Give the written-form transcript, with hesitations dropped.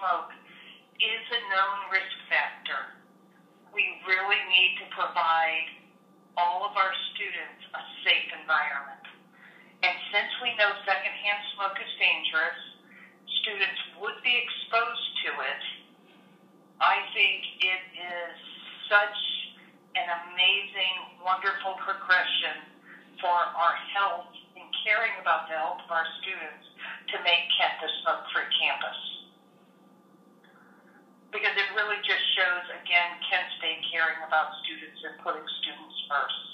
smoke is a known risk factor. We really need to provide all of our students a safe environment. And since we know secondhand smoke is dangerous, students would be exposed to it. I think it is such an amazing, wonderful progression for our health and caring about the health of our students to make Kent a smoke-free campus. Because it really just shows, again, Kent State caring about students and putting students first.